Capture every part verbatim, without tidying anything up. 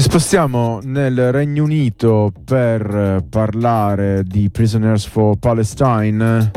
spostiamo nel Regno Unito per parlare di Prisoners for Palestine.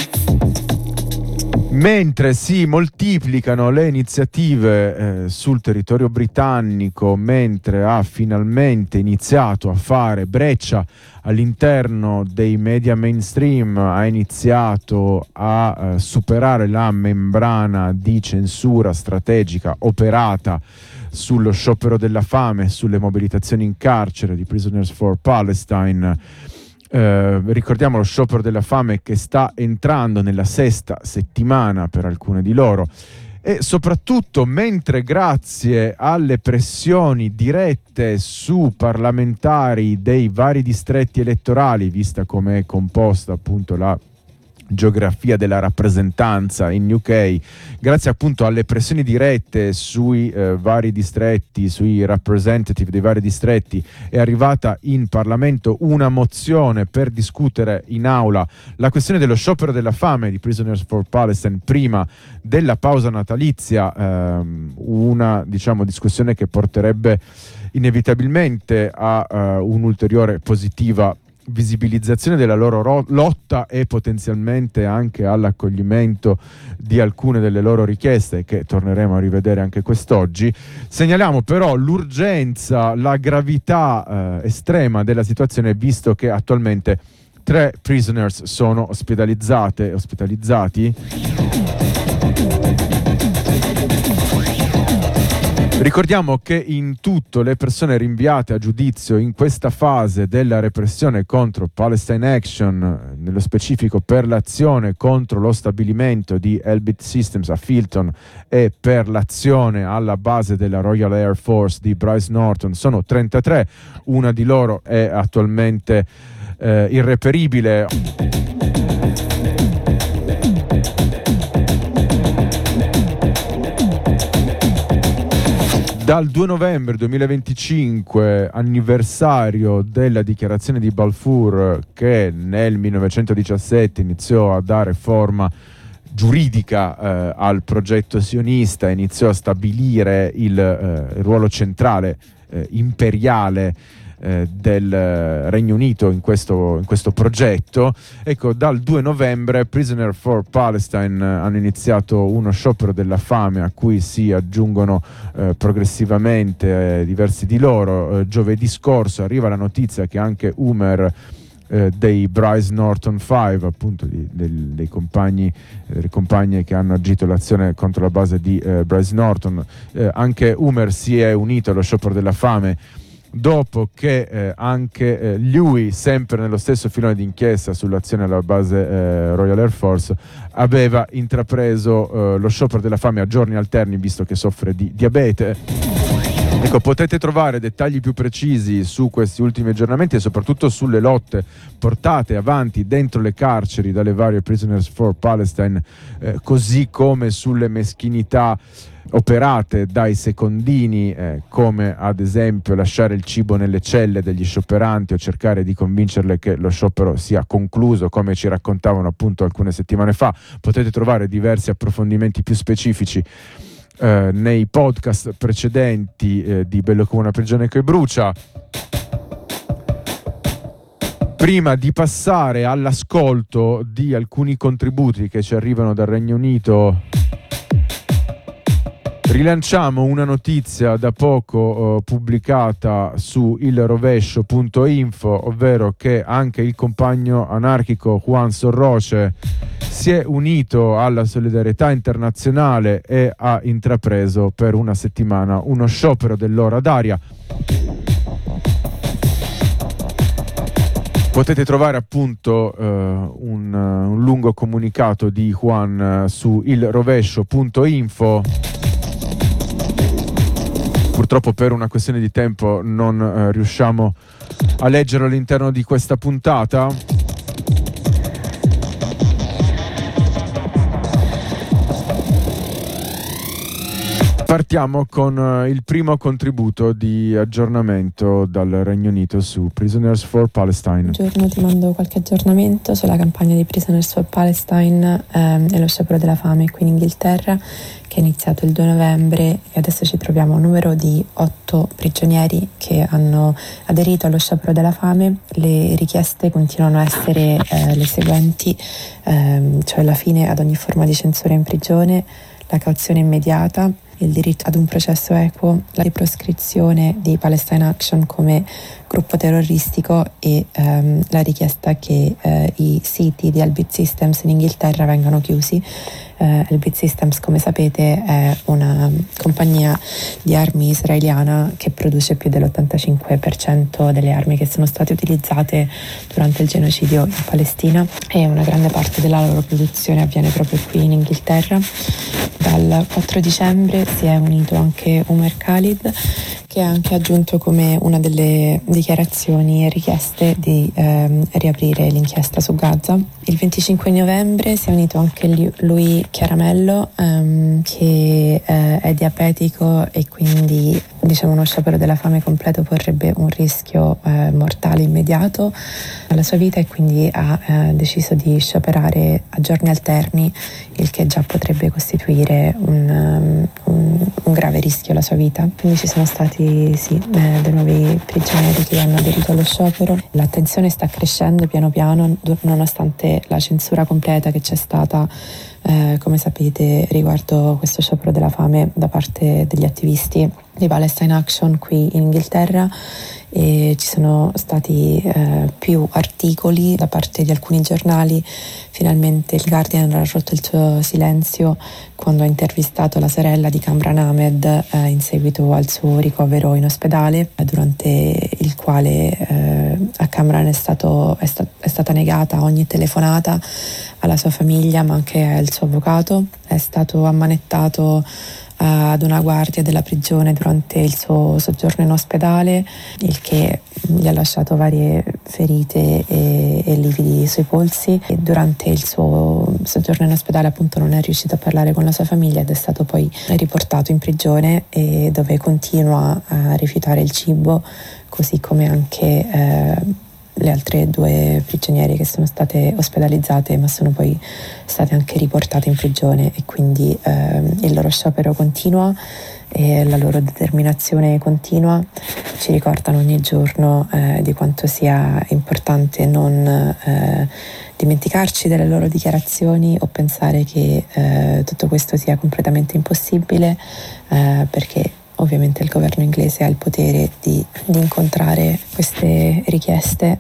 Mentre si moltiplicano le iniziative eh, sul territorio britannico, mentre ha finalmente iniziato a fare breccia all'interno dei media mainstream, ha iniziato a eh, superare la membrana di censura strategica operata sullo sciopero della fame, sulle mobilitazioni in carcere di Prisoners for Palestine. Eh, ricordiamo lo sciopero della fame che sta entrando nella sesta settimana per alcune di loro, e soprattutto mentre, grazie alle pressioni dirette su parlamentari dei vari distretti elettorali, vista come è composta appunto la geografia della rappresentanza in U K, grazie appunto alle pressioni dirette sui eh, vari distretti, sui representative dei vari distretti, è arrivata in Parlamento una mozione per discutere in aula la questione dello sciopero della fame di Prisoners for Palestine prima della pausa natalizia, ehm, una diciamo discussione che porterebbe inevitabilmente a uh, un'ulteriore positiva visibilizzazione della loro ro- lotta e potenzialmente anche all'accoglimento di alcune delle loro richieste, che torneremo a rivedere anche quest'oggi. Segnaliamo però l'urgenza, la gravità eh, estrema della situazione, visto che attualmente tre prisoners sono ospitalizzate ospitalizzati. Ricordiamo che in tutto le persone rinviate a giudizio in questa fase della repressione contro Palestine Action, nello specifico per l'azione contro lo stabilimento di Elbit Systems a Filton e per l'azione alla base della Royal Air Force di Bryce Norton, sono trentatré. Una di loro è attualmente eh, irreperibile. Dal due novembre duemilaventicinque, anniversario della dichiarazione di Balfour, che nel millenovecentodiciassette iniziò a dare forma giuridica eh, al progetto sionista, iniziò a stabilire il, eh, il ruolo centrale eh, imperiale eh, del Regno Unito in questo, in questo progetto. Ecco, dal due novembre Prisoner for Palestine hanno iniziato uno sciopero della fame a cui si aggiungono eh, progressivamente eh, diversi di loro. Eh, giovedì scorso arriva la notizia che anche Umer eh, dei Bryce Norton cinque, appunto di, del, dei compagni, delle compagne che hanno agito l'azione contro la base di eh, Bryce Norton, eh, anche Umer si è unito allo sciopero della fame dopo che eh, anche eh, lui, sempre nello stesso filone d'inchiesta sull'azione alla base eh, Royal Air Force, aveva intrapreso eh, lo sciopero della fame a giorni alterni, visto che soffre di diabete. Ecco, potete trovare dettagli più precisi su questi ultimi aggiornamenti e soprattutto sulle lotte portate avanti dentro le carceri dalle varie Prisoners for Palestine, eh, così come sulle meschinità operate dai secondini, eh, come ad esempio lasciare il cibo nelle celle degli scioperanti o cercare di convincerle che lo sciopero sia concluso, come ci raccontavano appunto alcune settimane fa. Potete trovare diversi approfondimenti più specifici eh, nei podcast precedenti eh, di Bello come una prigione che brucia. Prima di passare all'ascolto di alcuni contributi che ci arrivano dal Regno Unito, rilanciamo una notizia da poco eh, pubblicata su il rovescio punto info, ovvero che anche il compagno anarchico Juan Sorroce si è unito alla solidarietà internazionale e ha intrapreso per una settimana uno sciopero dell'ora d'aria. Potete trovare appunto uh, un, uh, un lungo comunicato di Juan uh, su il rovescio punto info. Purtroppo per una questione di tempo non uh, riusciamo a leggerlo all'interno di questa puntata. partiamo con il primo contributo di aggiornamento dal Regno Unito su Prisoners for Palestine. Buongiorno, ti mando qualche aggiornamento sulla campagna di Prisoners for Palestine ehm, e lo sciopero della fame qui in Inghilterra, che è iniziato il due novembre e adesso ci troviamo a un numero di otto prigionieri che hanno aderito allo sciopero della fame. Le richieste continuano a essere eh, le seguenti, ehm, cioè la fine ad ogni forma di censura in prigione, la cauzione immediata, il diritto ad un processo equo, la riproscrizione di Palestine Action come gruppo terroristico e ehm, la richiesta che eh, i siti di Elbit Systems in Inghilterra vengano chiusi. Eh, Elbit Systems, come sapete, è una compagnia di armi israeliana che produce più dell'ottantacinque per cento delle armi che sono state utilizzate durante il genocidio in Palestina, e una grande parte della loro produzione avviene proprio qui in Inghilterra. Dal quattro dicembre si è unito anche Umar Khalid, che ha anche aggiunto come una delle dichiarazioni e richieste di ehm, riaprire l'inchiesta su Gaza. Il venticinque novembre si è unito anche lui Chiaramello, ehm, che eh, è diabetico e quindi diciamo uno sciopero della fame completo porrebbe un rischio eh, mortale immediato alla sua vita, e quindi ha eh, deciso di scioperare a giorni alterni, il che già potrebbe costituire un, un, un grave rischio alla sua vita. Quindi ci sono stati sì, eh, dei nuovi prigionieri che hanno aderito allo sciopero. L'attenzione sta crescendo piano piano nonostante la censura completa che c'è stata, eh, come sapete, riguardo questo sciopero della fame da parte degli attivisti di Palestine Action qui in Inghilterra. E ci sono stati eh, più articoli da parte di alcuni giornali. Finalmente il Guardian ha rotto il suo silenzio quando ha intervistato la sorella di Kamran Ahmed eh, in seguito al suo ricovero in ospedale, durante il quale eh, a Kamran è, stato, è, sta, è stata negata ogni telefonata alla sua famiglia, ma anche al suo avvocato. È stato ammanettato ad una guardia della prigione durante il suo soggiorno in ospedale, il che gli ha lasciato varie ferite e, e lividi sui polsi. E durante il suo soggiorno in ospedale appunto non è riuscito a parlare con la sua famiglia ed è stato poi riportato in prigione, e dove continua a rifiutare il cibo, così come anche eh, le altre due prigioniere che sono state ospedalizzate ma sono poi state anche riportate in prigione, e quindi eh, il loro sciopero continua e la loro determinazione continua. Ci ricordano ogni giorno eh, di quanto sia importante non eh, dimenticarci delle loro dichiarazioni o pensare che eh, tutto questo sia completamente impossibile, eh, perché ovviamente il governo inglese ha il potere di, di incontrare queste richieste.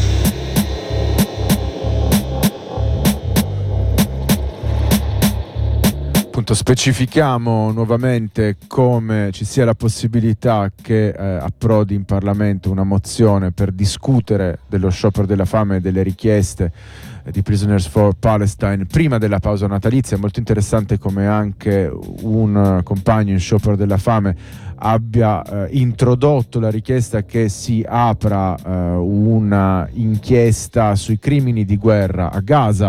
Appunto, specifichiamo nuovamente come ci sia la possibilità che eh, approdi in Parlamento una mozione per discutere dello sciopero della fame e delle richieste eh, di Prisoners for Palestine prima della pausa natalizia. È molto interessante come anche un uh, compagno in sciopero della fame abbia eh, introdotto la richiesta che si apra eh, una inchiesta sui crimini di guerra a Gaza.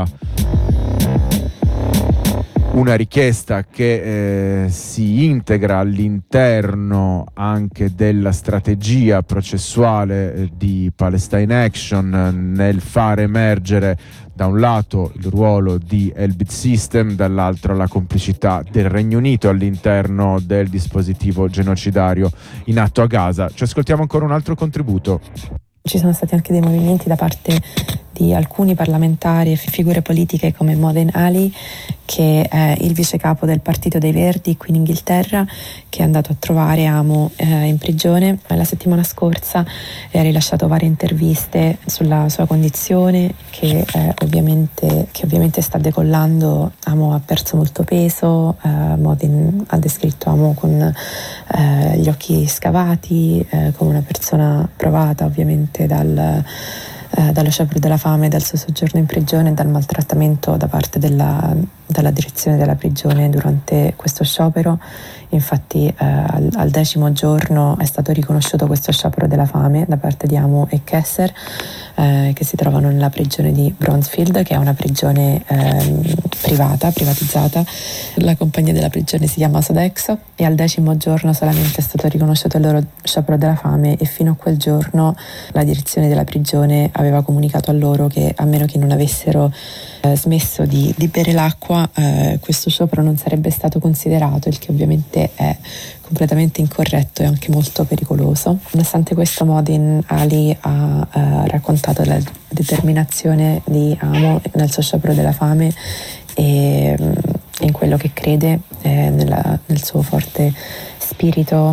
Una richiesta che eh, si integra all'interno anche della strategia processuale eh, di Palestine Action eh, nel far emergere da un lato il ruolo di Elbit System, dall'altro la complicità del Regno Unito all'interno del dispositivo genocidario in atto a Gaza. Ci ascoltiamo ancora un altro contributo. Ci sono stati anche dei movimenti da parte di alcuni parlamentari e figure politiche come Modin Ali, che è il vice capo del Partito dei Verdi qui in Inghilterra, che è andato a trovare Amo eh, in prigione la settimana scorsa e ha rilasciato varie interviste sulla sua condizione, che, eh, ovviamente, che ovviamente sta decollando. Amo ha perso molto peso, eh, Modin ha descritto Amo con eh, gli occhi scavati, eh, come una persona provata ovviamente dal eh, dallo sciopero della fame, dal suo soggiorno in prigione e dal maltrattamento da parte della, dalla direzione della prigione durante questo sciopero. Infatti eh, al, al decimo giorno è stato riconosciuto questo sciopero della fame da parte di Amu e Kessler, eh, che si trovano nella prigione di Brownsfield, che è una prigione eh, privata, privatizzata. La compagnia della prigione si chiama Sodexo, e al decimo giorno solamente è stato riconosciuto il loro sciopero della fame, e fino a quel giorno la direzione della prigione aveva comunicato a loro che a meno che non avessero eh, smesso di, di bere l'acqua, eh, questo sciopero non sarebbe stato considerato, il che ovviamente è completamente incorretto e anche molto pericoloso. Nonostante questo, Modin Ali ha eh, raccontato la determinazione di Amu nel suo sciopero della fame e mh, in quello che crede, eh, nella, nel suo forte spirito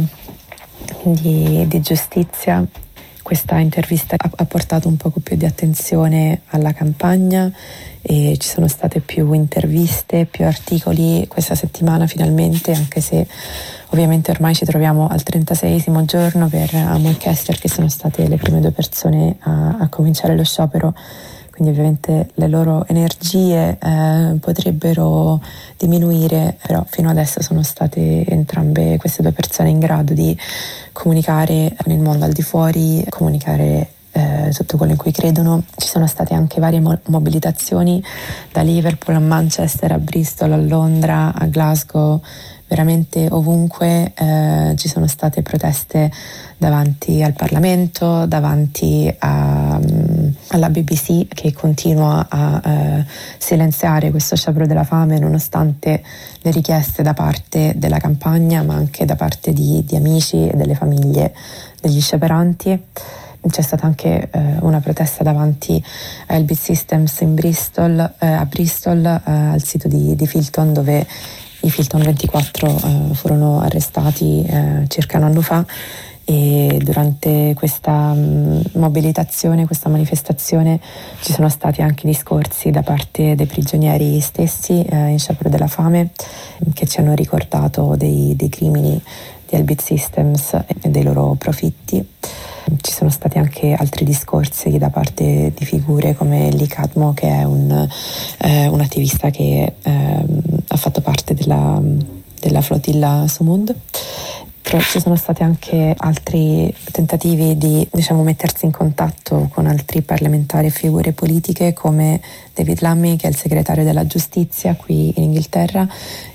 di, di giustizia. Questa intervista ha, ha portato un poco più di attenzione alla campagna e ci sono state più interviste, più articoli questa settimana finalmente, anche se ovviamente ormai ci troviamo al trentaseiesimo giorno per Amu e Kessler, che sono state le prime due persone a, a cominciare lo sciopero. Quindi ovviamente le loro energie eh, potrebbero diminuire, però fino adesso sono state entrambe queste due persone in grado di comunicare con il mondo al di fuori, comunicare eh, tutto quello in cui credono. Ci sono state anche varie mo- mobilitazioni da Liverpool a Manchester, a Bristol, a Londra, a Glasgow. Veramente ovunque eh, ci sono state proteste davanti al Parlamento, davanti a, um, alla B B C, che continua a uh, silenziare questo sciopero della fame nonostante le richieste da parte della campagna, ma anche da parte di, di amici e delle famiglie degli scioperanti. C'è stata anche eh, una protesta davanti a Elbit Systems in Bristol, eh, a Bristol, eh, al sito di, di Filton, dove i Filton ventiquattro eh, furono arrestati eh, circa un anno fa, e durante questa mh, mobilitazione, questa manifestazione, ci sono stati anche discorsi da parte dei prigionieri stessi eh, in sciopero della fame, che ci hanno ricordato dei, dei crimini di Elbit Systems e dei loro profitti. Ci sono stati anche altri discorsi da parte di figure come Lee Cadmo, che è un, eh, un attivista che eh, ha fatto parte della, della flotilla Sumud. Però ci sono stati anche altri tentativi di, diciamo, mettersi in contatto con altri parlamentari e figure politiche come David Lammy, che è il segretario della giustizia qui in Inghilterra,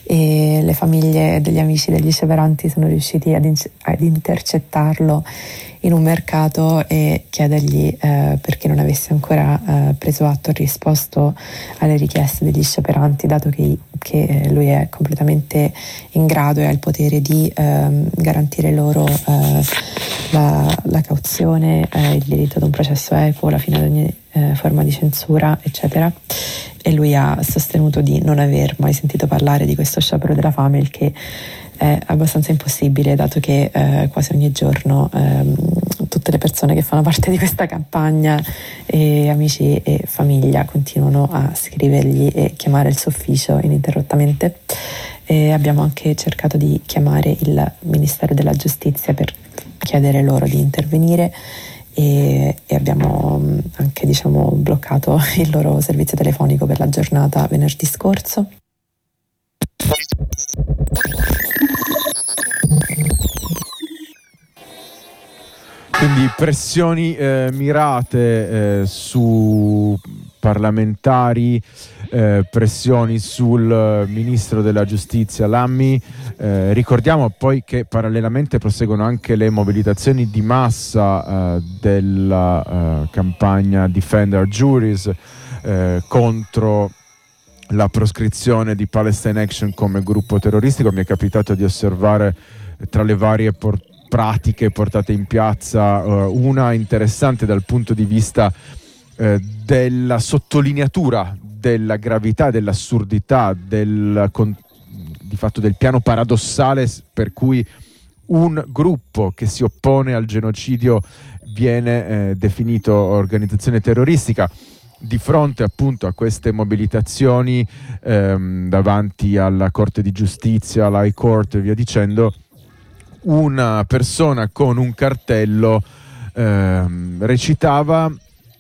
e le famiglie degli amici degli scioperanti sono riusciti ad, in- ad intercettarlo in un mercato e chiedergli eh, perché non avesse ancora eh, preso atto e risposto alle richieste degli scioperanti, dato che, che lui è completamente in grado e ha il potere di eh, garantire loro eh, la, la cauzione, eh, il diritto ad un processo equo, la fine di ogni eh, forma di censura, eccetera. E lui ha sostenuto di non aver mai sentito parlare di questo sciopero della fame, il che è abbastanza impossibile, dato che eh, quasi ogni giorno ehm, tutte le persone che fanno parte di questa campagna, e amici e famiglia, continuano a scrivergli e chiamare il suo ufficio ininterrottamente. E abbiamo anche cercato di chiamare il Ministero della Giustizia per chiedere loro di intervenire, e, e abbiamo anche, diciamo, bloccato il loro servizio telefonico per la giornata venerdì scorso. Quindi pressioni eh, mirate eh, su parlamentari, eh, pressioni sul ministro della giustizia Lammy. Eh, ricordiamo poi che parallelamente proseguono anche le mobilitazioni di massa eh, della eh, campagna Defend Our Juries eh, contro la proscrizione di Palestine Action come gruppo terroristico. Mi è capitato di osservare tra le varie por- pratiche portate in piazza uh, una interessante dal punto di vista uh, della sottolineatura della gravità, dell'assurdità, del, con, di fatto del piano paradossale per cui un gruppo che si oppone al genocidio viene eh, definito organizzazione terroristica. Di fronte appunto a queste mobilitazioni ehm, davanti alla Corte di Giustizia, all'High Court e via dicendo, una persona con un cartello ehm, recitava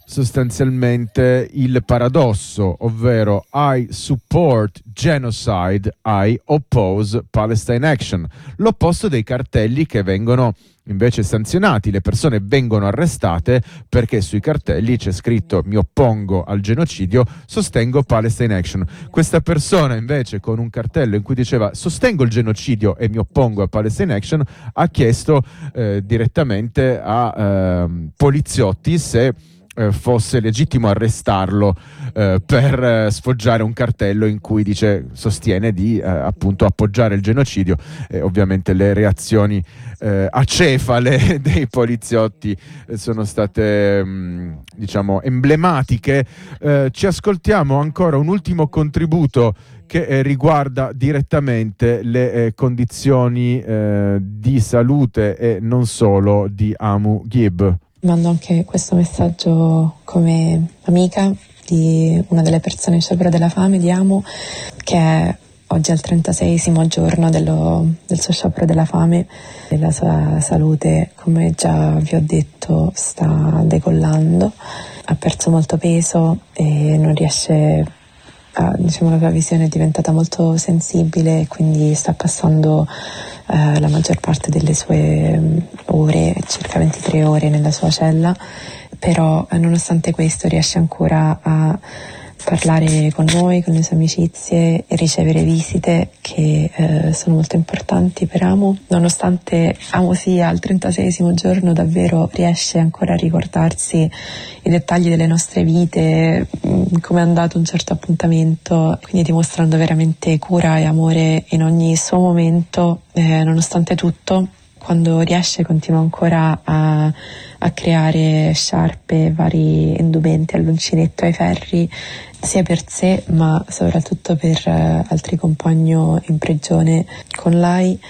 sostanzialmente il paradosso, ovvero I support genocide, I oppose Palestine Action, l'opposto dei cartelli che vengono invece sanzionati. Le persone vengono arrestate perché sui cartelli c'è scritto mi oppongo al genocidio, sostengo Palestine Action. Questa persona invece con un cartello in cui diceva sostengo il genocidio e mi oppongo a Palestine Action ha chiesto eh, direttamente a eh, poliziotti se eh, fosse legittimo arrestarlo eh, per eh, sfoggiare un cartello in cui dice sostiene di eh, appunto appoggiare il genocidio. E ovviamente le reazioni eh, acefale dei poliziotti eh, sono state mh, diciamo emblematiche. Eh, ci ascoltiamo ancora un ultimo contributo che eh, riguarda direttamente le eh, condizioni eh, di salute e non solo di Amu Ghib. Mando anche questo messaggio come amica di una delle persone in sciopero della fame, di Amu, che è oggi al trentaseiesimo giorno dello, del suo sciopero della fame. E la sua salute, come già vi ho detto, sta decollando, ha perso molto peso e non riesce a, diciamo, la sua visione è diventata molto sensibile e quindi sta passando eh, la maggior parte delle sue ore, circa ventitré ore nella sua cella, però eh, nonostante questo riesce ancora a parlare con noi, con le sue amicizie e ricevere visite che eh, sono molto importanti per Amu. Nonostante Amu sia al trentaseiesimo giorno, davvero riesce ancora a ricordarsi i dettagli delle nostre vite, come è andato un certo appuntamento, quindi dimostrando veramente cura e amore in ogni suo momento, eh, nonostante tutto. Quando riesce continua ancora a, a creare sciarpe, vari indumenti all'uncinetto, ai ferri, sia per sé ma soprattutto per uh, altri compagni in prigione con lei.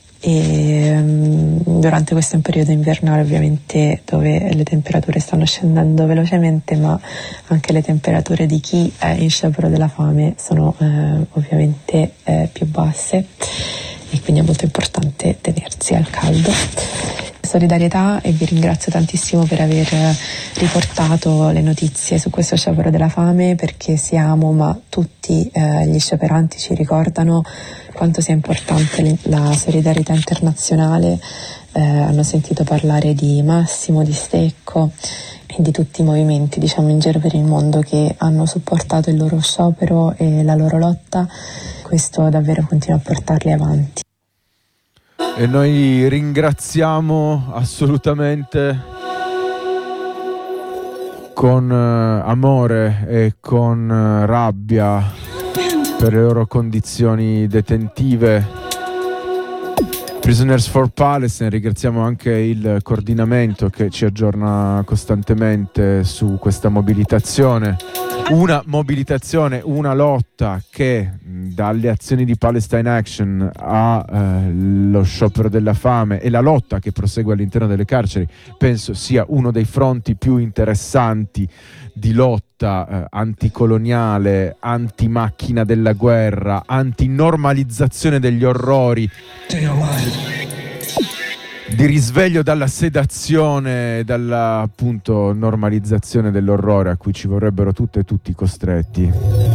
E um, durante questo periodo invernale, ovviamente, dove le temperature stanno scendendo velocemente, ma anche le temperature di chi è in sciopero della fame sono uh, ovviamente uh, più basse, e quindi è molto importante tenersi al caldo. Solidarietà, e vi ringrazio tantissimo per aver riportato le notizie su questo sciopero della fame, perché siamo, ma tutti eh, gli scioperanti ci ricordano quanto sia importante la solidarietà internazionale. Eh, hanno sentito parlare di Massimo, di Stecco e di tutti i movimenti, diciamo, in giro per il mondo che hanno supportato il loro sciopero e la loro lotta. Questo davvero continua a portarli avanti. E noi ringraziamo assolutamente con eh, amore e con eh, rabbia per le loro condizioni detentive Prisoners for Palestine. Ringraziamo anche il coordinamento che ci aggiorna costantemente su questa mobilitazione. Una mobilitazione, una lotta che dalle azioni di Palestine Action allo eh, sciopero della fame e la lotta che prosegue all'interno delle carceri penso sia uno dei fronti più interessanti di lotta eh, anticoloniale, anti-macchina della guerra, anti-normalizzazione degli orrori, di risveglio dalla sedazione, dalla appunto normalizzazione dell'orrore a cui ci vorrebbero tutte e tutti costretti.